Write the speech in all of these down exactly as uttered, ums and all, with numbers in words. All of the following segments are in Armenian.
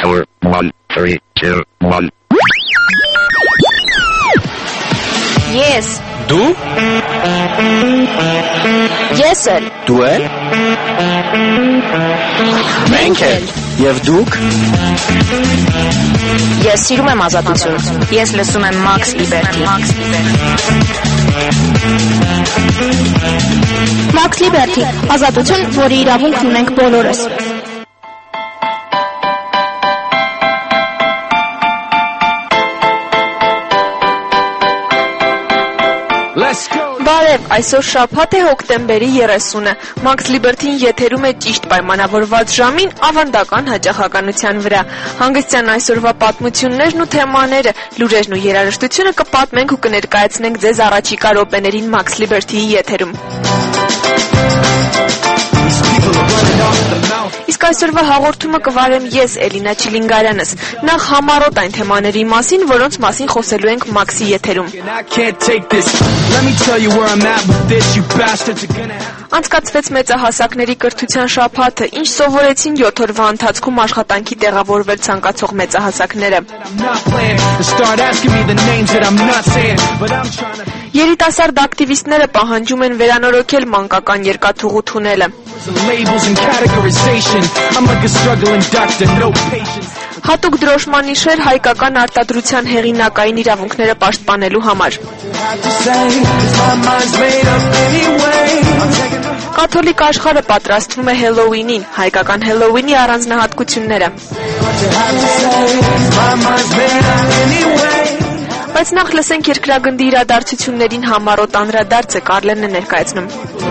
four, one, three, two, one. Yes. Դու? Ես էլ։ Դու էլ։ Մենք էլ։ Եվ դուք։ Ես սիրում եմ ազատություն։ Ես լսում եմ Max Liberty։ Max Liberty, ազատություն, որի իրավունքն ունենք բոլորս։ Բարև, այսօր շաբաթ է հոկտեմբերի երեսունը, Max Liberty-ն եթերում է ճիշտ պայմանավորված ժամին ավանդական հաճախականության վրա։ Հանգստյան այսօրվա պատմություններն ու թեմաները, լուրերն ու երաժշտությունը կպատմենք ու կներկայացնենք ձեզ առաջիկա րոպեներին Max Liberty-ի եթերում։ Իսկ այսօրվա հաղորդումը կվարեմ ես, Էլինա Չիլինգարյանս, նախ համառոտ այն թեմաների մասին, որոնց մասին խոսելու ենք Max-ի եթերում։ Անցկացվեց մեծահասակների կրթության շաբաթը, ինչ սովորեցին յոթ օրվա ընթացքում աշխատանքի տեղավորվել ցանկացող մեծահասակները։ Երիտասարդ ակտիվիստները պահանջում են վերանորոգել մանկական երկաթուղու թունելը։ Հատուկ դրոշմանիշեր հայկական արտադրության հեղինակային իրավունքները պաշտպանելու համար։ Կաթոլիկ աշխարհը պատրաստվում է Հելլոուինին, հայկական Հելլոուինի առանձնահատկությունները։ Բայց նախ լսենք երկրագնդի իրադարձություններին համառոտ անդրադարձը Կարլենն է ներկայացնում։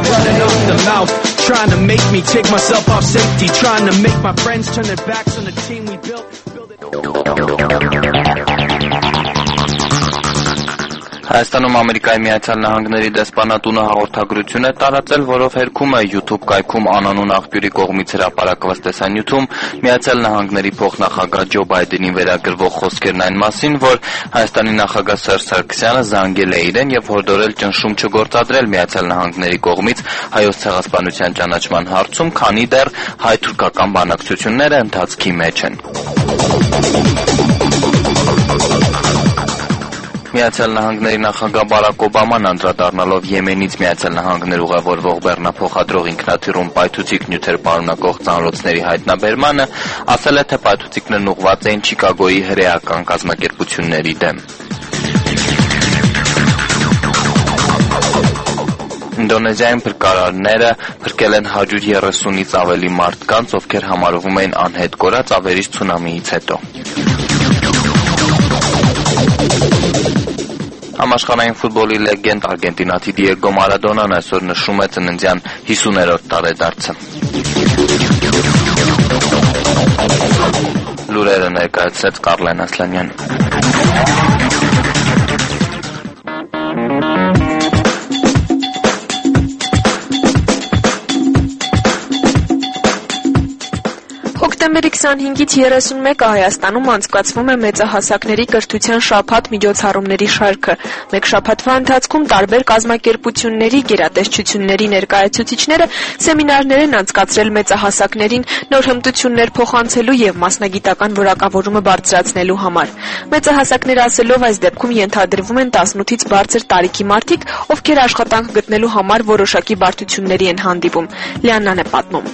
Հայաստանում Ամերիկայի Միացյալ Նահանգների դեսպանատունը հաղորդագրություն է տարածել, որով հերքում է YouTube կայքում անանուն աղբյուրի կողմից հրապարակված տեսանյութում Միացյալ Նահանգների փոխնախագահ Ջո Բայդենին վերագրվող խոսքերն այն մասին, որ Հայաստանի նախագահ Սերժ Սարգսյանը զանգել է իրեն եւ հորդորել ճնշում չգործադրել Միացյալ Նահանգների կողմից հայոց ցեղասպանության ճանաչման հարցում, քանի դեռ հայ-թուրքական բանակցությունները ընթացքի մեջ են։ Միացյալ Նահանգների նախագահ Բարակ Օբաման անդրադառնալով Եմենից Միացյալ Նահանգներ ուղևորվող բեռնափոխադրող ինքնաթիռում պայթուցիկ նյութեր պարունակող ծանրոցների հայտնաբերմանը, ասել է, թե պայթուցիկներն ուղղված էին Չիկագոյի հրեական կազմակերպությունների դեմ։ Ինդոնեզիայում փրկարարները փրկել են հարյուր երեսունից ավելի մարդկանց, ովքեր համարվում էին անհետ կորած ավերիչ ցունամիից հետո։ Համաշխարհային ֆուտբոլի լեգենդ արգենտինացի Դիեգո Մարադոնան այսօր նշում է ծննդյան հիսուներորդ տարեդարձը։ Լուրերը ներկայացրեց Կարլեն Ասլանյան։ Հոկտեմբերի քսանհինգից երեսունմեկը Հայաստանում անցկացվում է մեծահասակների կրթության շաբաթ միջոցառումների շարքը։ Մեկ շաբաթվա ընթացքում տարբեր կազմակերպությունների, գերատեսչությունների ներկայացուցիչները սեմինարներ են անցկացրել մեծահասակներին նոր հմտություններ փոխանցելու եւ մասնագիտական որակավորումը բարձրացնելու համար։ Մեծահասակները ասելով այս դեպքում ենթադրվում են տասնութից բարձր տարիքի մարդիկ, ովքեր աշխատանք գտնելու համար որոշակի բարդությունների են հանդիպում։ Լիաննան է պատմում։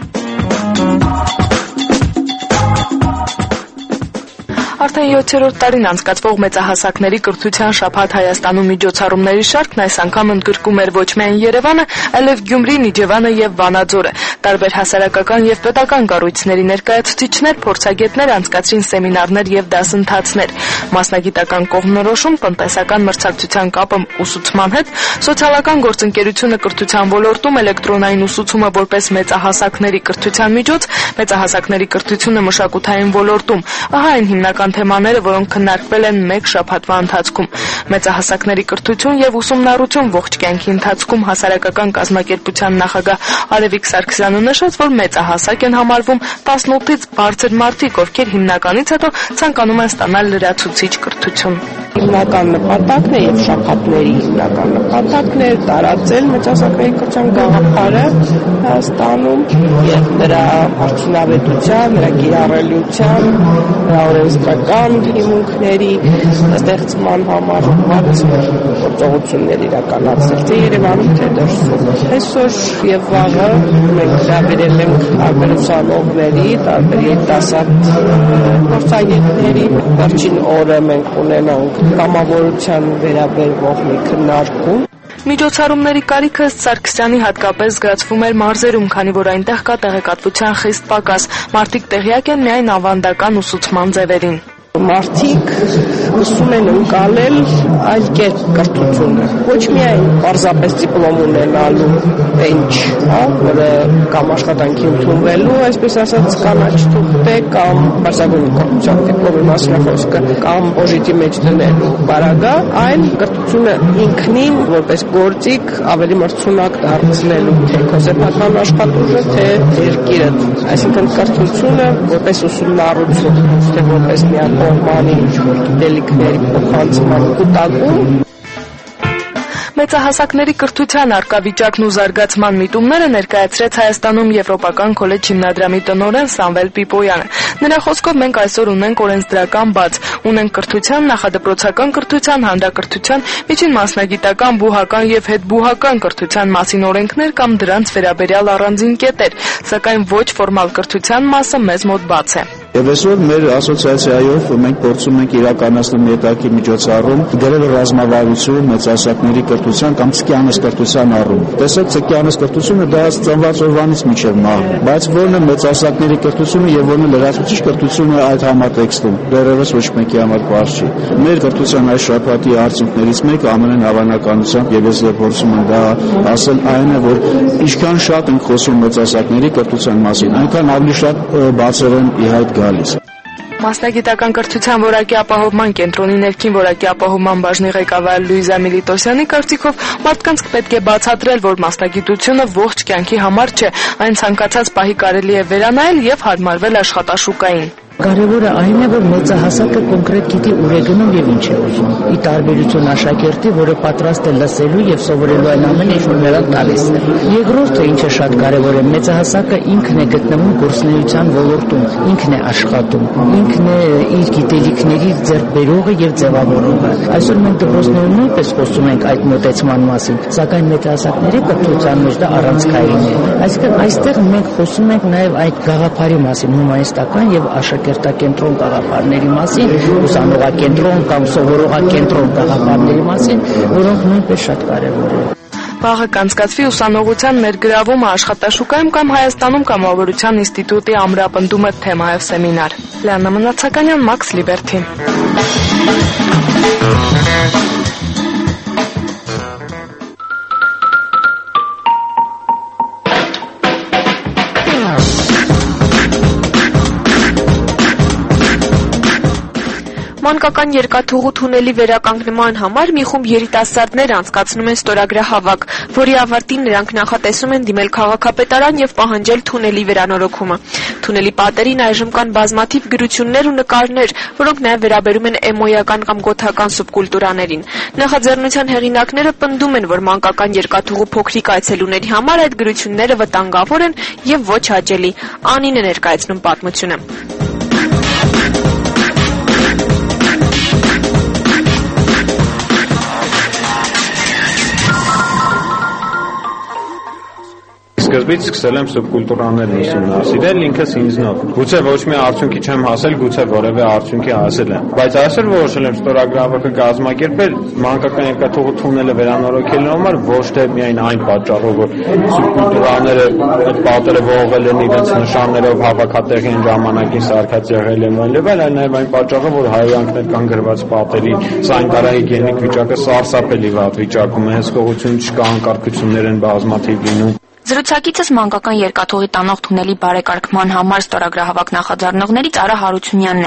Արդեն յոթերորդ տարին անցկացվող մեծահասակների կրթության շաբաթ Հայաստանում միջոցառումների շարքն այս անգամ ընդգրկում էր ոչ միայն Երևանը, այլև Գյումրին, Իջևանը եւ Վանաձորը։ Տարբեր հասարակական եւ պետական կառույցների ներկայացուցիչներ, փորձագետներ անցկացրին սեմինարներ եւ դասընթացներ։ Մասնագիտական կողմնորոշում, տնտեսական մրցակցության կապը ուսուցման հետ, սոցիալական գործընկերությունը կրթության ոլորտում, էլեկտրոնային ուսուցումը որպես մեծահասակների կրթության միջոց, մեծահասակների կրթությունը մշակութային ոլորտում։ Ահա այն հիմնական թեմաները, որոնք քննարկվել են մեկ շաբաթվա ընթացքում։ Մեծահասակների կրթություն եւ ուսումնառություն ողջ կյանքի ընթացքում հասարակական կազմակերպության նախագահ Արևիկ Սարգսյանը նշեց, որ մեծահասակ են համարվում տասնութից բարձր մարդիկ, ովքեր հիմնականից հետո ցանկանում են ստանալ լրացուցիչ կրթություն։ Հիմնական նպատակն է եւ շաբաթների հիմնական նպատակն է տարածել մեծահասակների կրթության գաղափարը Հայաստանում եւ նրա արդյունավետության, նրա կիրառելիության, նրա օրենսդրական հիմունքների ստեղծման համար ված գործողություններ իրականացնել թե Երևանում, թե դրսում։ Այսօր եւ վաղը մենք հրավիրել ենք տարբեր ուսանողների, տարբեր երիտասարդ փորձագետների։ Վերջին օրը մենք ունենանք կամավորության վերաբերող մի քննարկում։ Միջոցառումների կարիքը Սարգսյանի հատկապես զգացվում էր մարզերում, քանի որ այնտեղ կա տեղեկատվության խիստ պակաս։ Մարդիկ տեղյակ են միայն ավանդական ուսուցման ձևերին։ Մարդիկ ուսում են ընկալել այլ կերպ կրթությունը, ոչ միայն պարզապես դիպլոմ ունենալու պենչ, հա, որը կամ աշխատանքի ընդունվելու, այսպես ասած, կանաչ թուղթե կամ բարձրագույն կրթության դիպլոմի մասին խոսքը կամ օժիտի մեջ դնելու բարագա, այլ կրթությունը ինքնին որպես գործիք ավելի մրցունակ դարձնելու թե քո սեփական աշխատուժը, թե երկիրը, այսինքն կրթությունը որպես ուսումնառություն, թե որպես միակ Մանի ինչ-որ գիտելիքների փոխանցման կուտակում։ Մեծահասակների կրթության արկավիճակն ու զարգացման միտումները ներկայացրեց Հայաստանում Եվրոպական քոլեջ հիմնադրամի տնօրեն Սամվել Պիպոյանը։ Նրա խոսքով մենք այսօր ունենք օրենսդրական բաց, ունենք կրթության, նախադպրոցական կրթության, հանրակրթության, միջին մասնագիտական, բուհական եւ հետբուհական կրթության մասին օրենքներ կամ դրանց վերաբերյալ առանձին կետեր, սակայն ոչ ֆորմալ կրթության մասը մեզ մոտ բաց է։ Եվ այսօր մեր ասոցիացիայով մենք փորձում ենք իրականացնել հետաքի միջոցառում դերել ռազմավարություն մեծահասակների կրթության կամ ցկյանս կրթության առում։ Տեսեք, ցկյանս կրթությունը դա ծնված օրվանից մինչև մահ, բայց որն է մեծահասակների կրթությունը եւ որն է լրացուցիչ կրթությունը այդ համատեքստում դեռևս ոչ մեկի համար բարձ չի։ Մեր կրթության այս շաբաթի արդյունքներից մեկը ամենայն հավանականությամբ եւ ես փորձում եմ դա ասել այն է, որ ինչքան շատ ենք խոսում մեծահասակների կրթության մասին, այնքան ավելի շատ բացերեն ի հայտ գալիս։ Մասնագիտական կրթության որակի ապահովման կենտրոնի ներքին որակի ապահովման բաժնի ղեկավար Լուիզա Միլիտոսյանի կարծիքով մարդկանց պետք է բացատրել, որ մասնագիտությունը ողջ կյանքի համար չէ, այն ցանկացած պահի կարելի է վերանայել եւ հարմարվել աշխատաշուկային։ Կարևորը այն է, որ մեծահասակը կոնկրետ գիտի ուր է գնում եւ ինչ է ուզում։ Ի տարբերություն աշակերտի, որը պատրաստ է լսելու եւ սովորելու այն ամենը, ինչ որ նրան տալիս է։ Երկրորդը, ինչը շատ կարևոր է, մեծահասակը ինքն է գտնվում գործունեության ոլորտում, ինքն է աշխատում, ինքն է իր գիտելիքների ձեռքբերողը եւ ձևավորողը։ Այսօր մենք դպրոցներում նույնպես խոսում ենք այդ մոտեցման մասին, սակայն մեծահասակների կրթության մեջ դա առանցքային է։ Այսինքն այստեղ մենք խոսում ենք նաեւ այդ գաղափարի մասին, հումանիստական եւ աշակերտի կենտրոն գաղափարների մասին, ուսանողակենտրոն կամ սովորողակենտրոն գաղափարների մասին, որոնք նույնպես շատ կարևոր են։ Վաղը կանցկացվի ուսանողության ներգրավումը աշխատաշուկայում կամ Հայաստանում կամավորության ինստիտուտի ամրապնդումը թեմայով սեմինար։ Լիանա Մնացականյան, Մաքս Լիբերթի։ Մանկական երկաթուղու թունելի վերականգնման համար մի խումբ երիտասարդներ անցկացնում են ստորագրահավաք, որի ավարտին նրանք նախատեսում են դիմել քաղաքապետարան եւ պահանջել թունելի վերանորոգումը։ Թունելի պատերին այժմ կան բազմաթիվ գրություններ ու նկարներ, որոնք նաեւ վերաբերում են էմոյական կամ գոթական սուբկուլտուրաներին։ Նախաձեռնության հեղինակները պնդում են, որ մանկական երկաթուղու փոքրիկ այցելուների համար այդ գրությունները վտանգավոր են եւ ոչ հաճելի։ Անին է ներկայացնում պատմությունը։ Սկզբից սկսել եմ սուբկուլտուրաներն ուսումնասիրել ինքս ինձնով։ Գուցե ոչ մի արդյունքի չեմ հասել, գուցե որևէ արդյունքի հասել եմ։ Բայց այսօր որոշել եմ ստորագրահավաքը կազմակերպել մանկական երկաթուղու թունելը վերանորոգելու համար, ոչ թե միայն այն պատճառով, որ սուբկուլտուրաները այդ պատերը ողողել են իրենց նշաններով, հավաքատեղի ժամանակին սարքած եղել են, այլև այլ, այլ նաև այն պատճառով, որ հայրանքներ կան գրված պատերի, սանիտարահիգիենիկ վիճակը սարսափելի վատ վիճակում է, հսկողություն չկա, անկարգություններ են բազմաթիվ լինում։ Զրուցակիցս մանկական երկաթուղի տանող թունելի բարեկարգման համար ստորագրահավաք նախաձեռնողներից Արա Հարությունյանն է։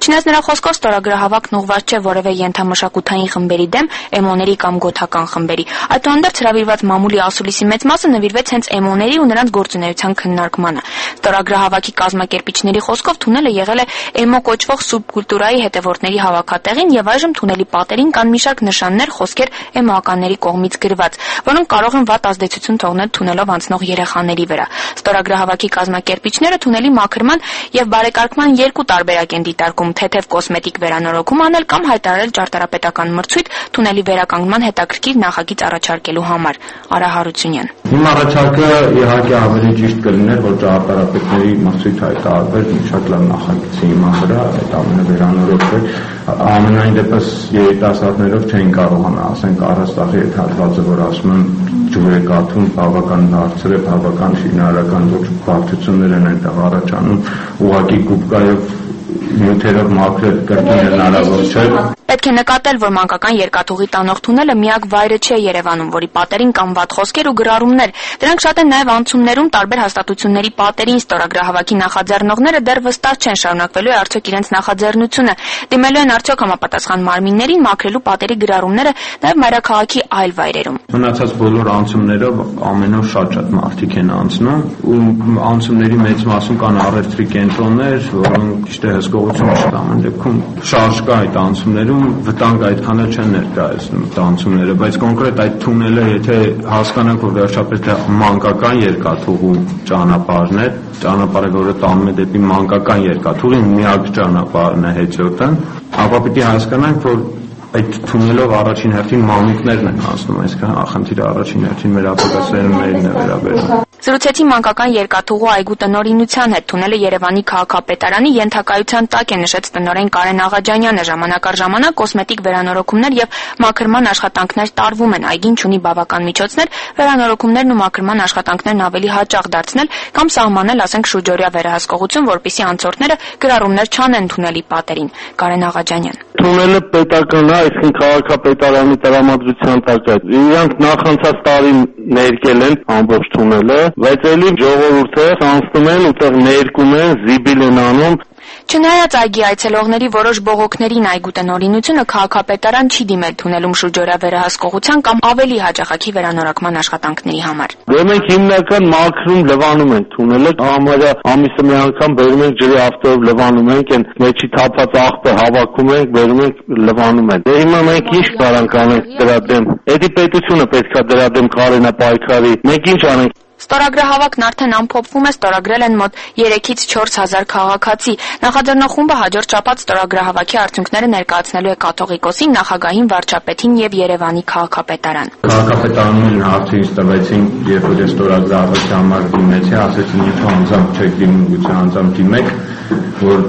Չնայած նրա խոսքով ստորագրահավաքն ուղղված չէ որևէ ենթամշակութային խմբերի դեմ, էմոների կամ գոթական խմբերի։ Այդուհանդերձ հրավիրված մամուլի ասուլիսի մեծ մասը նվիրվեց հենց էմոների ու նրանց գործունեության քննարկմանը։ Ստորագրահավաքի կազմակերպիչների խոսքով թունելը եղել է էմո կոչվող սուբկուլտուրայի հետևորդների հավաքատեղին եւ այժմ թունելի պատերին կան մի շարք նշաններ, խոսքեր էմոականների կողմից գրված, որոնք կարող են վատ ազդեցություն թողնել թունելով անցնող երեխաների վրա։ Ստորագրահավաքի կազմակերպիչները թունելի մաքրման եւ բարեկարգման երկու տարբերակ են դիտարկում՝ թեթև կոսմետիկ վերանորոգում անել կամ հայտարարել ճարտարապետական մրցույթ թունելի վերականգնման հետաքրքիր նախագիծ առաջարկելու համար։ Արա Հարությունյան։ Իմ առաջարկը իհարկե ավելի ճիշտ կլիներ, որ ճարտարապետների մրցույթ հայտարարվեր մի շարք լավ նախագծի հիման վրա, այդ ամենը վերանորոգվեր։ Ամենայն դեպս երիտասարդներով չեն կարողանա, ասենք Արարատի այդ հատվածը, որ ասում են ջուր է կաթում, բավական բարձր է, բավական շինարարական ոչ բարդություններ են այնտեղ առաջանում, ուղղակի գուբկայով նյութերով մաքրել կրկին հնարավոր չէ։ Պետք է նկատել, որ մանկական երկաթուղի տանող թունելը միակ վայրը չէ Երևանում, որի պատերին կան վատ խոսքեր ու գրառումներ։ Դրանք շատ են նաև անցումներում տարբեր հաստատությունների պատերին։ Ստորագրահավաքի նախաձեռնողները դեռ վստահ չեն շարունակվելու է արդյոք իրենց նախաձեռնությունը, դիմելու են արդյոք համապատասխան մարմիններին մաքրելու պատերի գրառումները նաև մայրաքաղաքի այլ վայրերում։ Մնացած բոլոր անցումներով ամեն օր շատ-շատ մարդիկ են անցնում ու անցումների մեծ մասում կան առևտրի կենտրոններ, որոնք ճիշտ է հսկողություն չկան, այն դեպքում շարժ կա այդ անցումներում վտանգ այդքան էլ չեն ներկայացնում տանցումները, բայց կոնկրետ այդ թունելը, եթե հասկանանք, որ վերջապես դա մանկական երկաթուղու ճանապարհն է, ճանապարհը, որը տանում է դեպի մանկական երկաթուղի, միակ ճանապարհն է հետիոտը, ապա պիտի հասկանանք, որ այդ թունելով առաջին հերթին մամիկներն են անցնում, այսինքն խնդիրը առաջին հերթին մեր ապագասերուններին է վերաբերում։ Զրուցեցի մանկական երկաթուղու այգու տնօրինության հետ։ Թունելը Երևանի քաղաքապետարանի ենթակայության տակ է, նշեց տնօրեն Կարեն Աղաջանյանը։ Ժամանակ առ ժամանակ կոսմետիկ վերանորոգումներ եւ մաքրման աշխատանքներ տարվում են։ Այգին ունի բավական միջոցներ վերանորոգումներն ու մաքրման աշխատանքներն ավելի հաճախ դարձնել կամ սահմանել, ասենք, շուրջօրյա վերահսկողություն, որպեսզի անցորդները գրառումներ չանեն թունելի պատերին։ Կարեն Աղաջանյան։ Թունելը պետական է, այսինքն քաղաքապետարանի տրամադրության տակ է։ Իրանք նախանցած տարի ներկել են ամբողջ թունելը, բայց ելի ժողովուրդը անցնում են ուտեղ ներկում են, զիբիլ են անում։ Չնայած այգի այցելողների որոշ բողոքներին այգու տնօրինությունը քաղաքապետարան չի դիմել թունելում շուրջօրյա վերահսկողության կամ ավելի հաճախակի վերանորոգման աշխատանքների համար։ Դե մենք հիմնական մաքրում լվանում ենք թունելը, համարյա ամիսը մի անգամ բերում ենք ջրի ավտոյով լվանում ենք, այն մեջի թափած աղբը հավաքում ենք, բերում ենք լվանում ենք։ Դե հիմա մենք ինչ կարանք անենք դրա դեմ։ Էդի պետությունը պետքա դրա դեմ կարենա պայքարի։ Մենք ինչ անենք։ Ստորագրահավաքն արդեն ամփոփվում է, ստորագրել են մոտ երեքից չորս հազար քաղաքացի։ Նախաձեռնող խումբը հաջորդ շաբաթ ստորագրահավաքի արդյունքները ներկայացնելու է կաթողիկոսին, նախագահին, վարչապետին եւ Երևանի քաղաքապետարան։ Քաղաքապետարանին հարցը ինձ տվեցին, երբ որ ստորագրահավաքի համար դիմեցի, ասեցին ինչու անձամբ չեք դիմում, գուցե անձամբ դիմեք, որ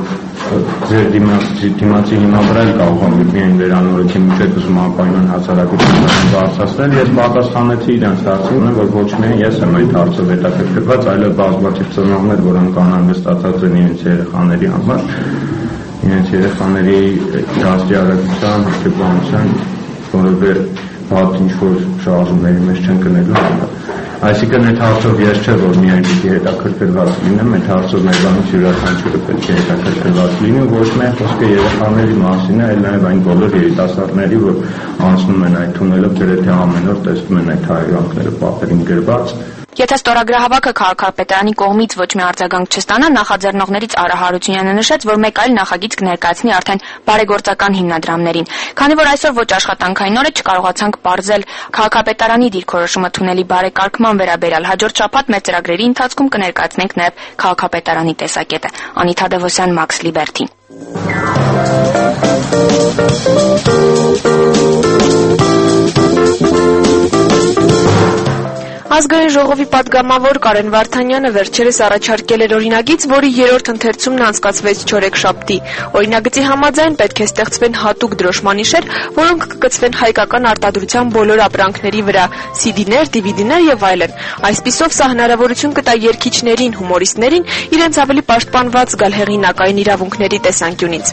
ձեր դիմացի դիմացի հիմա վրա կարող է միայն վերանորոգի միջև ուզում անպայման հասարակությունն բարձրացնել։ Ես պատասխանեցի իրենց հարցին, որ ոչ միայն ես եմ այդ հարցով հետաքրքրված, այլև բազմաթիվ ծնողներ, որոնք անհանգստացած են իրենց երեխաների համար, իրենց երեխաների դաստիարակության, հոգեբանության, որովե վատ ինչ-որ շարժումների մեջ չեն գնելու համար։ Այսինքն այդ հարցով ես չէ, որ միայն պիտի հետաքրքրված լինեմ, այդ հարցով մեզանից յուրաքանչյուրը պետք է հետաքրքրված լինի, ոչ միայն խոսքը երեխաների մասին է, այլ նաև այն բոլոր երիտասարդների, որ անցնում են այդ թունելով, գրեթե ամեն օր տեսնում են այդ հայրանքները պատերին գրված։ Եթե ստորագրահավաքը քաղաքապետարանի կողմից ոչ մի արձագանք չստանա, նախաձեռնողներից Արա Հարությունյանը նշեց, որ մեկ այլ նախագիծ կներկայացնի արդեն բարեգործական հիմնադրամներին։ Քանի որ այսօր ոչ աշխատանքային օր է, չկարողացանք պարզել քաղաքապետարանի դիրքորոշումը թունելի բարեկարգման վերաբերյալ, հաջորդ շաբաթ մեր ծրագրերի ընթացքում կներկայացնենք նաև քաղաքապետարանի տեսակետը։ Անիթա Դևոսյան, Մաքս Լիբերթի։ Ազգային ժողովի պատգամավոր Կարեն Վարդանյանը վերջերս առաջարկել էր օրինագիծ, որի երրորդ ընթերցումն անցկացվեց չորեքշաբթի։ Օրինագծի համաձայն պետք է ստեղծվեն հատուկ դրոշմանիշեր, որոնք կգծվեն հայկական արտադրության բոլոր ապրանքների վրա՝ սի դիներ, դի վի դիներ եւ այլն։ Այսպիսով սա հնարավորություն կտա երգիչներին, հումորիստներին իրենց ավելի պաշտպանված զգալ հեղինակային իրավունքների տեսանկյունից։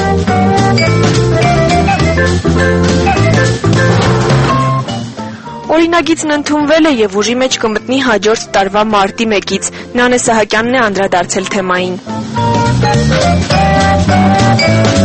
Օրինագիծն ընդունվել է եւ ուժի մեջ կմտնի հաջորդ տարվա մարտի մեկից։ Նանե Սահակյանն է անդրադարձել թեմային։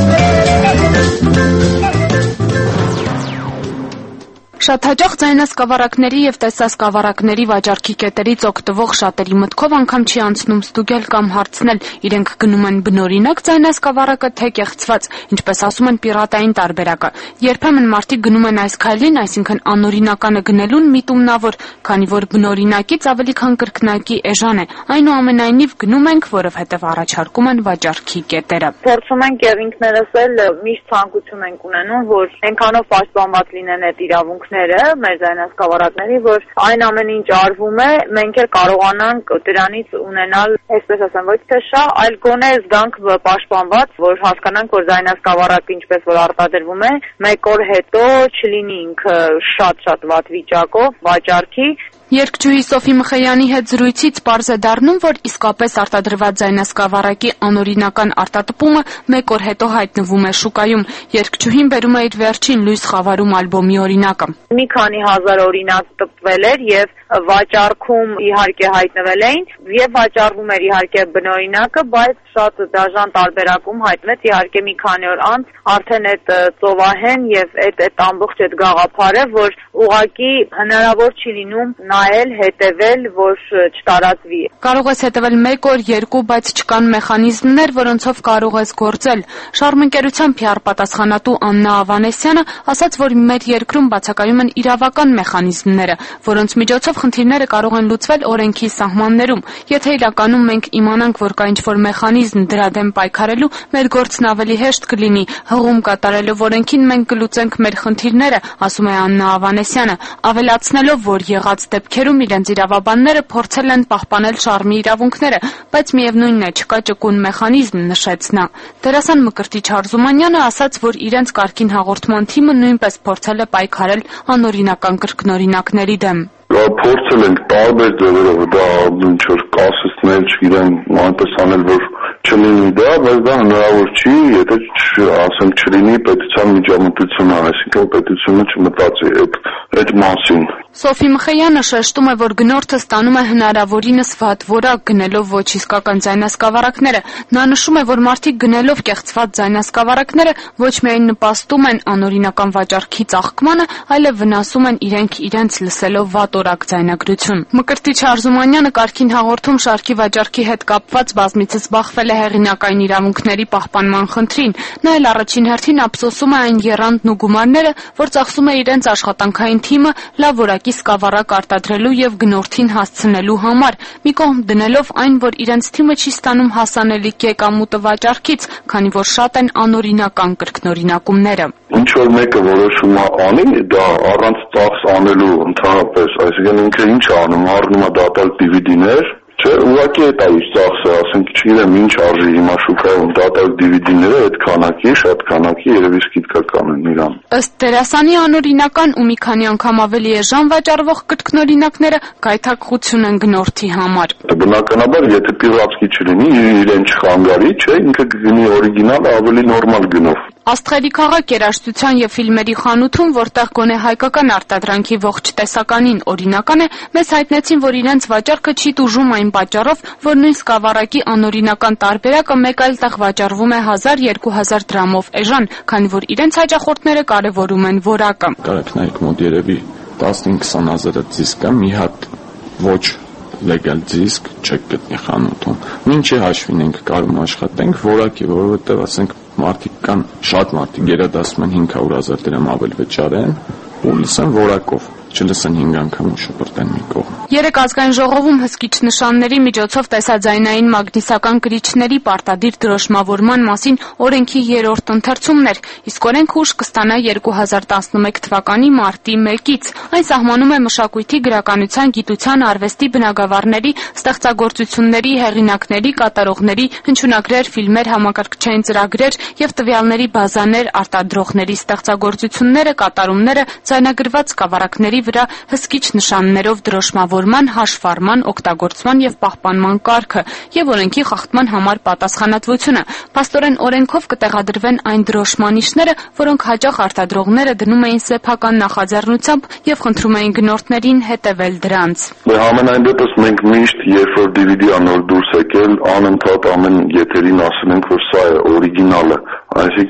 Շատ հաճախ ձայնասկավառակների եւ տեսասկավառակների վաճառքի կետերից օգտվող շատերի մտքով անգամ չի անցնում ստուգել կամ հարցնել, իրենք գնում են բնօրինակ ձայնասկավառակը թե կեղծված, ինչպես ասում են պիրատային տարբերակը։ Երբեմն մարդիկ գնում են այս քայլին, այսինքն անօրինականը գնելուն միտումնավոր, քանի որ բնօրինակից ավելի քան կրկնակի էժան է։ Այնուամենայնիվ գնում ենք, որովհետեւ առաջարկում են վաճառքի կետերը։ Փորձում ենք եւ ինքներս էլ միշտ ցանկություն ենք ունենում, որ այնքանով պաշտպանված լինեն այդ իրավունքները մեր ձայնասկավառակների, որ այն ամեն ինչ արվում է, մենք էլ կարողանանք դրանից ունենալ, այսպես ասեմ, ոչ թե շահ, այլ գոնե զգանք պաշտպանված, որ հասկանանք, որ ձայնասկավառակը ինչպես որ արտադրվում է, մեկ օր հետո չլինի ինքը շատ-շատ վատ վիճակով վաճառքի։ Երգչուհի Սոֆի Մխեյանի հետ զրույցից պարզ է դառնում, որ իսկապես արտադրված ձայնասկավառակի անօրինական արտատպումը մեկ օր հետո հայտնվում է շուկայում։ Երգչուհին բերում է իր վերջին լույս խավարում ալբոմի օրինակը։ Մի քանի հազար օրինակ տպվել էր եւ վաճառքում իհարկե հայտնվել էին եւ վաճառվում էր իհարկե բնօրինակը, բայց շատ դաժան տարբերակում հայտնվեց իհարկե մի քանի օր անց արդեն այդ ծովահեն եւ այդ այդ ամբողջ այդ գաղափարը, որ ուղղակի հնարավոր չի լինում նայել, հետևել, որ չտարածվի։ Կարող ես հետևել մեկ օր, երկու, բայց չկան մեխանիզմներ, որոնցով կարող ես գործել։ Շարմընկերության Փ R պատասխանատու Աննա Ավանեսյանը ասաց, որ մեր երկրում բացակայում են իրավական մեխանիզմները, որոնց միջոցով խնդիրները կարող են լուծվել օրենքի սահմաններում։ Եթե իրականում մենք իմանանք, որ կա ինչ-որ մեխանիզմ դրա դեմ պայքարելու, մեր գործն ավելի հեշտ կլինի։ Հղում կատարելով օրենքին մենք կլուծենք մեր խնդիրները, ասում է Աննա Ավանեսյանը, ավելացնելով, որ եղած դեպքերում իրենց իրավաբանները փորձել են պահպանել շարմի իրավունքները, բայց միևնույնն է, չկա ճկուն մեխանիզմ, նշեց նա։ Դերասան Մկրտիչ Արզումանյանը ասաց, որ իրենց կարգին հաղորդման թիմը նույնպես փորձել է պայքարել անօրինական կրկնօրինակների դեմ։ Փորձել ենք տարբեր ձևերով դա ինչ որ կասեցնել, չգիտեմ, այնպես անել, որ չլինի դա, բայց դա հնարավոր չի, եթե ասենք չլինի պետության միջամտությունը, այսինքն պետությունը չմտածի այդ այդ մասին։ Սոֆի Մխեյանը շեշտում է, որ գնորդը ստանում է հնարավորինս վատ որակ գնելով ոչ իսկական ձայնասկավառակները։ Նա նշում է, որ մարդիկ գնելով կեղծված ձայնասկավառակները ոչ միայն նպաստում են անօրինական վաճառքի ծաղկմանը, այլև վնասում են իրենք իրենց լսելով վատ օրակ ձայնագրություն։ Մկրտիչ Արզումանյանը կարգին հաղորդում շարքի վաճառքի հետ կապված բազմիցս բախվել է հեղինակային իրավունքների պահպանման խնդրին։ Նա էլ առաջին հերթին ափսոսում է այն եռանդն ու գումարները, որ ծախսում է իրենց աշխատանքային թիմը լավ որակի սկավառակ արտադրելու եւ գնորդին հասցնելու համար, մի կողմ դնելով այն, որ իրենց թիմը չի ստանում հասանելի կեկամուտը վաճառքից, քանի որ շատ են անօրինական կրկնօրինակումները։ Ինչ որ մեկը որոշում է անի, դա առանց ծախս անելու ընդհանրապես, այսինքն ինքը ինչ է անում, առնում է դատարկ դիվիդենդներ, չէ, ուղղակի այդ է իր ծախսը, ասենք, չգիտեմ, ինչ արժի հիմա շուկայում դատարկ դիվիդենդները, այդ քանակի, շատ քանակի երևի սկիզբական են իրան։ Ըստ դերասանի անօրինական ու մի քանի անգամ ավելի էժան վաճառվող կրկնօրինակները գայթակղություն են գնորդի համար։ Բնականաբար, եթե պիրատский չլինի, իրեն չխանգարի, չէ, ինքը կգնի օրիգինալ ավելի նորմալ գնով։ Աստղերի քաղաք երաժշտության եւ ֆիլմերի խանութում, որտեղ գոնե հայկական արտադրանքի ողջ տեսականին օրինական է, մեզ հայտնեցին, որ իրենց վաճառքը չի տուժում այն պատճառով, որ նույն սկավառակի անօրինական տարբերակը մեկ այլ տեղ վաճառվում է հազար երկու հազար դրամով էժան, քանի որ իրենց հաճախորդները կարևորում են որակը։ Կարեք նայեք մոտ երևի տասնհինգ-քսան հազար դիսկ է, մի հատ ոչ լեգալ դիսկ չեք գտնի խանութում։ Մինչև հաշվին ենք կարում աշխատենք որակի, որովհետև ասենք մարդիկ կան, շատ մարդիկ գերադասում են հինգ հարյուր հազար դրամ ավել վճարեն ու լսեն որակով, չլսեն հինգ անգամ ու շպրտեն մի կողմ։ Երեք ազգային ժողովում հսկիչ նշանների միջոցով տեսաձայնային մագնիսական կրիչների պարտադիր դրոշմավորման մասին օրենքի երրորդ ընթերցումն էր, իսկ օրենքը ուժ կստանա երկու հազար տասնմեկ թվականի մարտի մեկից։ Այն սահմանում է մշակույթի, գրականության, գիտության, արվեստի բնագավառների, ստեղծագործությունների, հեղինակների, կատարողների, հնչյունագրեր, ֆիլմեր, համակարգչային ծրագրեր եւ տվյալների բազաներ արտադրողների ստեղծագործությունները, կատարումները ձայնագրված սկավառակների վրա հսկիչ նշաններով դրոշմավորման, հաշվառման, օգտագործման եւ պահպանման կարգը եւ օրենքի խախտման համար պատասխանատվությունը։ Փաստորեն օրենքով կտեղադրվեն այն դրոշմանիշները, որոնք հաճախ արտադրողները դնում էին սեփական նախաձեռնությամբ եւ խնդրում էին գնորդներին հետեւել դրանց։ Համենայն դեպս մենք միշտ երբ որ դի վի դի-ը նոր դուրս եկել, անընդհատ ամեն եթերին ասում ենք, որ սա է օրիգինալը, այսինքն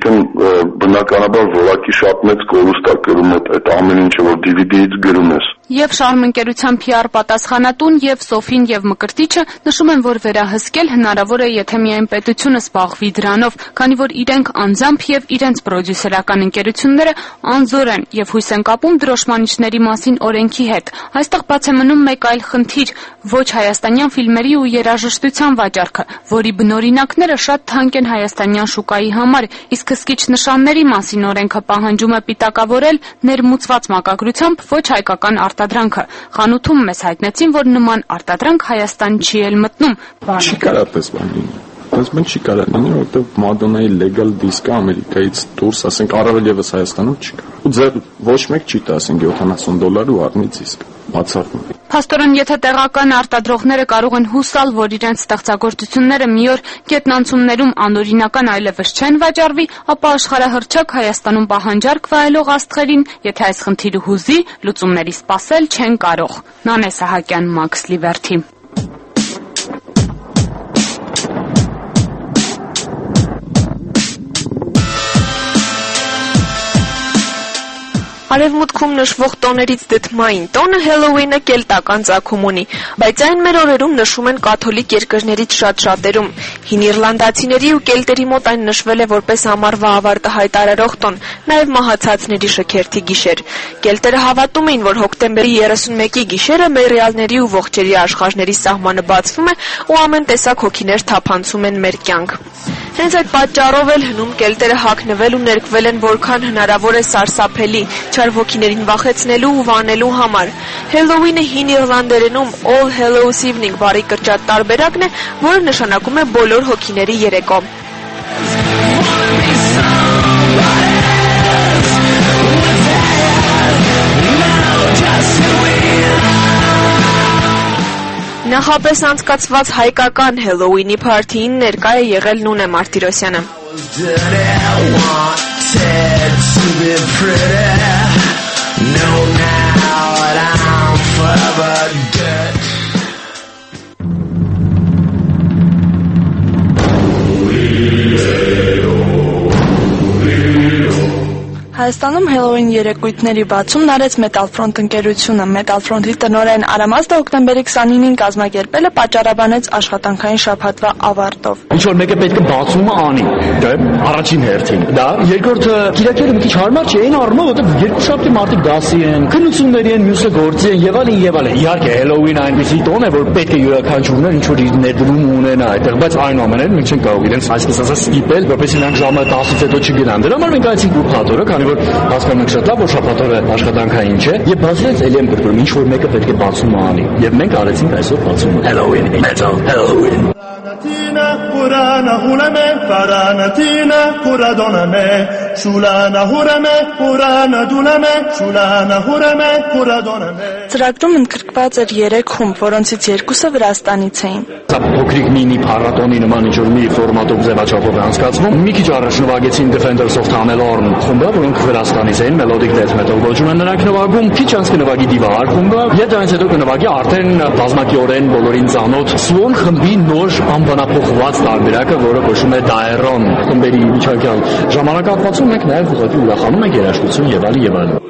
այսինքն բնականաբար որակի շատ մեծ կորուստ է կրում այդ ամեն ինչը, որ D վի դի-ից գրում ես։ Եվ Շարմ ընկերության փի ար պատասխանատուն, եւ Սոֆին եւ Մկրտիչը նշում են, որ վերահսկել հնարավոր է, եթե միայն պետությունը զբաղվի դրանով, քանի որ իրենք անձամբ եւ իրենց պրոդյուսերական ընկերությունները անզոր են եւ հույս են կապում դրոշմանիչների մասին օրենքի հետ։ Այստեղ բաց է մնում մեկ այլ խնդիր՝ ոչ հայաստանյան ֆիլմերի ու երաժշտության վաճառքը, որի բնօրինակները շատ թանկ են հայաստանյան շուկայի համար, իսկ հսկիչ նշանների մասին օրենքը պահանջում է պիտակավորել ներմուծված մակագրությամբ ոչ հայկական արտադրանքը։ Խանութում մեզ հայտնեցին, որ նման արտադրանք Հայաստան չի էլ մտնում։ Չի կարա պես բան լինի։ Պես բան չի կարա լինի, որովհետև Մադոննայի լեգալ դիսկը Ամերիկայից դուրս, ասենք առավել եւս Հայաստանում չկա։ Ու ձեր ոչ մեկ չի տա, ասենք յոթանասուն դոլար ու առնի դիսկ։ Բացառվում։ Փաստորեն, եթե տեղական արտադրողները կարող են հուսալ, որ իրենց ստեղծագործությունները մի օր գետնանցումներում անօրինական այլևս չեն վաճառվի, ապա աշխարհահռչակ Հայաստանում պահանջարկ վայելող աստղերին, եթե այս խնդիրը հուզի, լուծումների սպասել չեն կարող։ Նանե Սահակյան, Մաքս Լիվերթի։ Արևմուտքում նշվող տոներից դդմային տոնը Հելլոուինը կելտական ծագում ունի, բայց այն մեր օրերում նշում են կաթոլիկ երկրներից շատ շատերում։ Հին իռլանդացիների ու կելտերի մոտ այն նշվել է որպես ամառվա ավարտը հայտարարող տոն, նաև մահացածների շքերթի գիշեր։ Կելտերը հավատում էին, որ հոկտեմբերի երեսունմեկի գիշերը մեռյալների ու ողջերի աշխարհների սահմանը բացվում է ու ամեն տեսակ հոգիներ թափանցում են մեր կյանք։ Հենց այդ պատճառով էլ հնում կելտերը հագնվել ու ներկվել են որքան հնարավոր է սարսափելի, չար ոգիներին վախեցնելու ու վանելու համար։ Հելլոուինը հին իռլանդերենում All Hallows Evening բառի կրճատ տարբերակն է, որը նշանակում է բոլոր հոգիների երեկո։ Նախապես անցկացված հայկական Հելլոուինի փարթիին ներկա է եղել Նունե Մարտիրոսյանը։ Հայաստանում Հելլոուին երեկույթների բացումն արեց Metal Front ընկերությունը։ Metal Front-ի տնօրեն Արամազդը հոկտեմբերի քսանինին կազմակերպելը պատճառաբանեց աշխատանքային շաբաթվա ավարտով։ Ինչ որ մեկը պետք է բացումը անի, դա առաջին հերթին։ Դա երկրորդը Կիրակերը մի քիչ հարմար չէ, այն առումով, որովհետև երկուշաբթի մարդիկ դասի են, քննությունների են, մյուսը գործի են եւ այլն եւ այլն։ Իհարկե Հելլոուին այնպեսի տոն է, որ պետք է յուրաքանչյուրն ինչ որ իր ներդրում ունենա այդտեղ, բայց այնուամենայնիվ մենք չենք կարող իրենց այսպես ասած ստիպել, որպեսզի նրանք ժամը տասից հետո չգնան։ Դրա համար մենք այցենք ուրբաթօրը, քանի որ հասկանում ենք շատ լավ, որ շաբաթօրը աշխատանքային չէ, եւ բացելից էլի եմ գրում, ինչ որ մեկը պետք է բացումը անի, եւ մենք արեցինք այսօր բացումը։ Halloween, Metal Halloween։ Purana hulame, paranatina, puradoname, shulana hurame, purana duname, shulana hurame, puradoname։ Ծրագրում ընդգրկված էր երեք խումբ, որոնցից երկուսը Վրաստանից էին։ Սա փոքրիկ մինի փառատոնի նման ինչ որ մի ֆորմատով ձևաչափով է անցկացվում։ Մի քիչ առաջ նվագեցին Defenders of Tamelorn խումբը, որոնք Վրաստանից էին, Melodic Death Metal ոճում են նրանք նվագում, քիչ անց կնվագի Divar խումբը, եւ դրանից հետո կնվագի արդեն բազմակիորեն բոլորին ծանոթ Swan խմբի նոր անբանափոխված տարբերակը, որը կոչվում է Daeron խմբերի միջակայքյալ ժամանակահատվածում մենք նաեւ ուղղակի ուրախանում ենք երաժշտություն եւ այլն եւ այլն։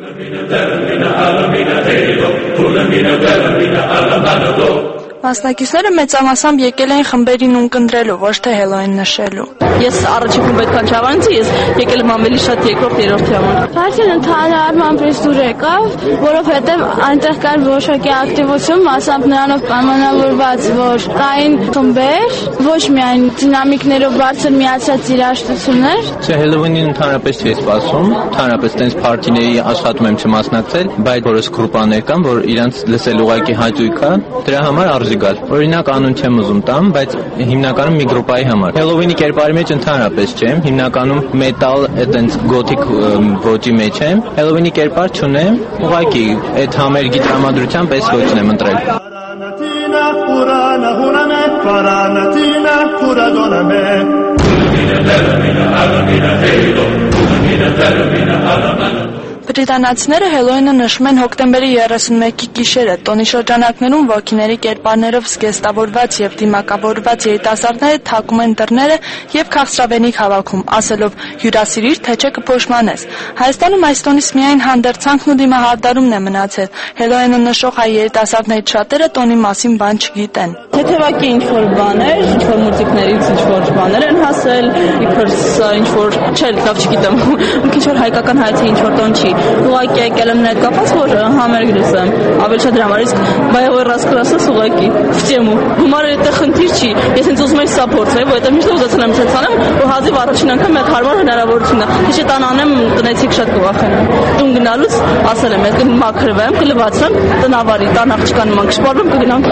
Մասնակիցները մեծամասամբ եկել էին խմբերին ունկնդրելու, ոչ թե Հելլոուին նշելու։ Ես առաջին խումբ այդքան չավանցի, ես եկել եմ ավելի շատ երկրորդ, երրորդի համար։ Փարթին ընդհանրապես պես դուր եկավ, որովհետև այնտեղ կար որոշակի ակտիվություն, մասամբ նրանով պայմանավորված, որ կային խմբեր, ոչ միայն դինամիկներով բարձր միացած երաժշտություններ։ Չէ, Հելլոուինին ընդհանրապես չի սպասում, ընդհանրապես տենց փարթիների աշխատում եմ չմասնակցել, բայց որոշ գրուպաներ կան, որ իրանց լսել ուղակի հաճույք է, դրա համար արժի գալ։ Օրինակ անուն չեմ ուզում տամ, բայց հիմնականում մի գրուպայի համար։ Հելլոուինի կերպարի մեջ ընդհանրապես չեմ, հիմնականում մետալ, այտենց գոթիկ ոճի մեջ եմ։ Հելլոուինի կերպար չունեմ, ուղղակի այդ համերգի տրամադրության պես ոճն եմ ընտրել։ Մադրիդանացիները Հելոյինը նշում են հոկտեմբերի երեսունմեկի գիշերը։ Տոնի շրջանակներում ոգիների կերպարներով զգեստավորված եւ դիմակավորված երիտասարդները թակում են դռները եւ քաղցրավենիք հավաքում, ասելով հյուրասիրիր, թե չէ կփոշմանես։ Հայաստանում այս տոնից միայն հանդերձանքն ու դիմահարդարումն է մնացել։ Հելոյինը նշող հայ երիտասարդների շատերը տոնի մասին բան չգիտեն։ Թեթևակի ինչ-որ բաներ, ինչ-որ մուզիկներից ինչ-որ բաներ են հասել, իբր սա ինչ-որ, չէ, լավ չգիտեմ, ինչ-որ հայկական հայցի ինչ-որ տոն չի։ Ուղղակի եկել եմ այդ կապած, որ համերգ լսեմ, ավելի շատ դրա համար, իսկ բայողի ռասկրասս ուղղակի в тему։ Գումարը դա խնդիր չի, ես ինձ ուզում եմ սա փորձել, որովհետև միշտ ուզեցել եմ ցած անեմ, որ հազիվ առաջին անգամ այդ հարմար հնարավորությունն է։ Թե չտան անեմ, տնեցիք շատ կվախենան։ Տուն գնալուց ասել եմ, ես կմաքրվեմ, կլվացեմ, տնավարի, տան աղջկան նման կշպարվեմ, կգնամ։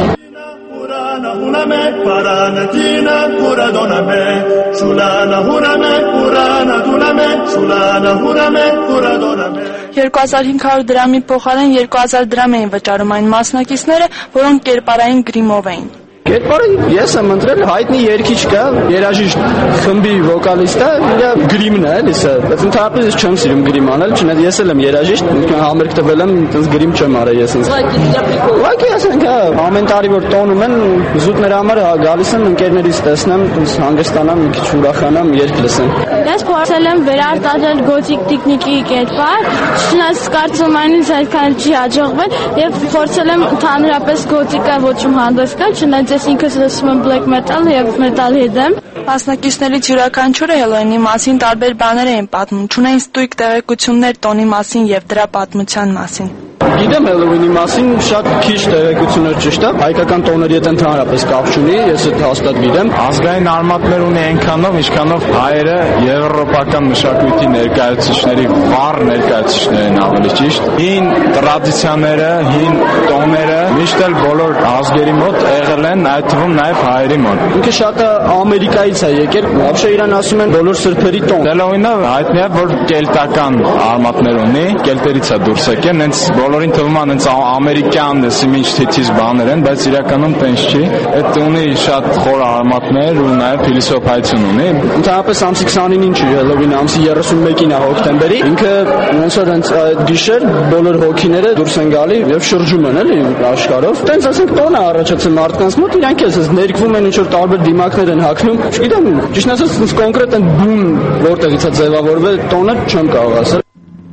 երկու հազար հինգ հարյուր դրամի փոխարեն երկու հազար դրամ էին վճարում այն մասնակիցները, որոնք կերպարային գրիմով էին։ Կերպարը ես եմ ընտրել հայտնի երգիչ կա, երաժիշտ խմբի վոկալիստ է, իր գրիմն է, էլի սա։ Բայց ընդհանրապես ես չեմ սիրում գրիմ անել, չնայած ես էլ եմ երաժիշտ, համերգ տվել եմ, ինձ գրիմ չեմ արել ես ինձ։ Ուղղակի ասենք, հա, ամեն տարի որ տոնում են, զուտների համար գալիս են ընկերներից տեսնեմ, հանգստանամ, մի քիչ ուրախանամ, երգ լսեմ։ Ես փորձել եմ վերարտադրել գոթիկ տիկնիկի կերպար, չնայած կարծում եմ ինձ այդքան չի հաջողվել եւ փորձել եմ ընդհանրապես գոթիկա ոչում հանդես գալ, չնայած ես ինքս լսում եմ black metal եւ metal-ի դեմ։ Մասնակիցներից յուրաքանչյուրը Հելոյինի մասին տարբեր բաներ էին պատմում, չունեին ստույգ տեղեկություններ տոնի մասին եւ դրա պատմության մասին։ Գիտեմ Հելոյինի մասին շատ քիչ տեղեկություններ ճիշտ է, հայկական տոների հետ ընդհանրապես կապ չունի, ես այդ հաստատ գիտեմ։ Ազգային արմատներ ունի այնքանով, ինչքանով հայերը եվրոպական մշակույթի ներկայացուցիչների վառ ներկայացուցիչներ են ավելի ճիշտ։ Հին տրադիցիաները, հին տոները միշտ էլ բոլոր ազգերի մոտ եղել են, այդ թվում նաև հայերի մոտ։ Ինքը շատ Ամերիկայից է եկել, вообще իրան ասում են բոլոր սրբերի տոն։ Հելոյինը հայտնի է, որ կելտական արմատներ ունի, կելտերից է դուրս եկել, հենց բոլորին թվում է հենց ամերիկյան սիմինչ թիթիզ բաներ են, բայց իրականում տենց չի։ Այդ ունի շատ խոր արմատներ ու նաև փիլիսոփայություն ունի։ Ընդհանրապես ամսի քսանինին չի, Հելոյին ամսի երեսունմեկին է հոկտեմբերի։ Ինքը ոնց որ հենց այդ գիշեր բոլոր հոգիները դուրս են գալի եւ շրջում են էլի աշխարհով։ Տենց ասենք տոն է առաջացել մարդկանց մոտ, իրանք էս ներկվում են ինչ որ տարբեր դիմակներ են հագնում։ Չգիտեմ, ճիշտ ասած կոնկրետ են բուն որտեղից է ձևավորվել տոնը չեմ կարող ասել։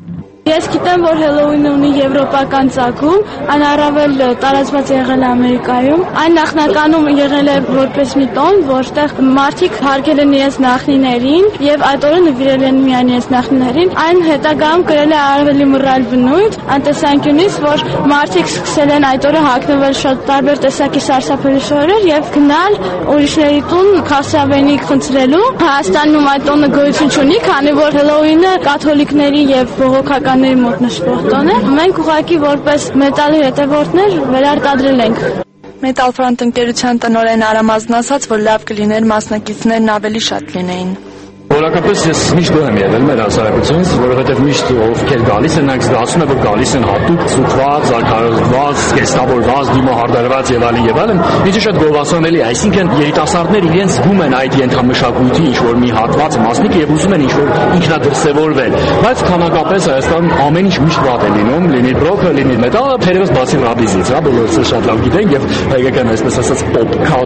Ես գիտեմ, որ Հելոյինը ունի եվրոպական ծագում, այն առավել տարածված եղել է Ամերիկայում։ Այն նախնականում եղել է որպես մի տոն, որտեղ մարդիկ հարգել են իրենց նախնիներին եւ այդ օրը նվիրել են միայն իրենց նախնիներին։ Այն հետագայում կրել է ավելի մռայլ բնույթ, այն տեսանկյունից, որ մարդիկ սկսել են այդ օրը հագնվել շատ տարբեր տեսակի սարսափելի շորեր եւ գնալ ուրիշների տուն քաղցրավենիք խնդրելու։ Հայաստանում այդ տոնը գոյություն չունի, քանի որ Հելոյինը կաթոլիկների եւ բողոքական մոտ նշվող տոն է։ Մենք ուղղակի որպես մետալի հետևորդներ վերարտադրել ենք։ Metal Front ընկերության տնօրեն Արամազն ասաց, որ լավ կլիներ մասնակիցներն ավելի շատ լինեին։ Որակապես ես միշտ դու եմ եղել մեր հասարակությունից, որովհետև միշտ ովքեր գալիս են, այնք զգացում են, որ գալիս են հատուկ ծուխված, արկարոզված, կեստավորված, դիմահարդարված եւ այլն եւ այլն, ինչը շատ գովասանելի, այսինքն երիտասարդները իրենց զգում են այդ ենթամշակույթի ինչ-որ մի հատված մասնիկը եւ ուզում են ինչ-որ ինքնադրսևորվել, բայց քանակապես Հայաստանում ամեն ինչ միշտ վատ է լինում, լինի ռոքը, լինի մետալը, թերևս բացի ռաբիզից, հա, բոլորս շատ լավ գիտենք եւ հայկական այսպես ասած պոպ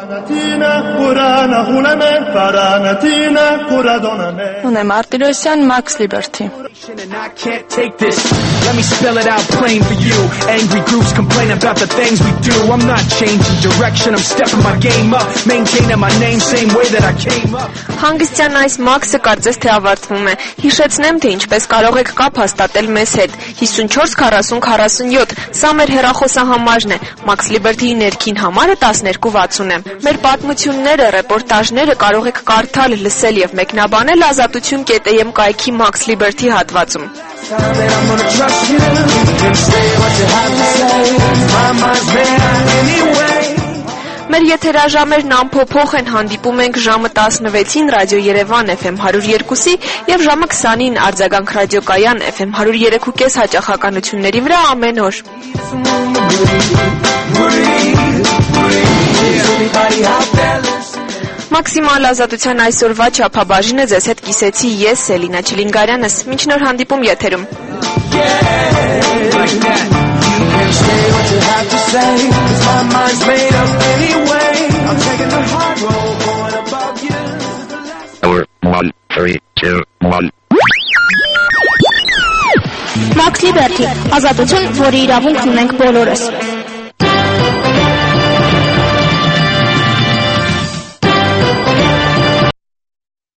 Ունեմ Արտիրոսյան, Max Liberty. And I can't take this. Let me spell it out plain for you. Angry groups complain about the things we do. I'm not changing direction. I'm stepping my game up, maintaining my name same way that I came up. Հանգստյան այս Մաքսը կարծես թե ավարտվում է։ Հիշեցնեմ, թե ինչպես կարող եք կապ հաստատել մեզ հետ։ հիսունչորս քառասուն քառասունյոթ Սա մեր հեռախոսահամարն է։ Max Liberty-ի ներքին համարը տասներկու վաթսուն է։ Մեր պատմությունները, ռեպորտաժները կարող եք կարդալ, լսել եւ մեկնաբանել ազատություն կետ է էմ կայքի Max Liberty հատվածում։ Մեր եթերաժամերն անփոփոխ են, հանդիպում ենք ժամը տասնվեցին ռադիո Երևան Էֆ Էմ հարյուր երկուսի եւ ժամը քսանին արձագանք ռադիոկայան Էֆ Էմ հարյուր երեք ու կես հաճախականությունների վրա ամեն օր։ Մաքսիմալ ազատության այսօրվա չափաբաժինը ձեզ հետ կիսեցի ես Սելինա Չլինգարյանս։ Մինչ նոր հանդիպում եթերում։ one, three, two, one. Max Liberty, ազատություն, որի իրավունք ունենք բոլորս։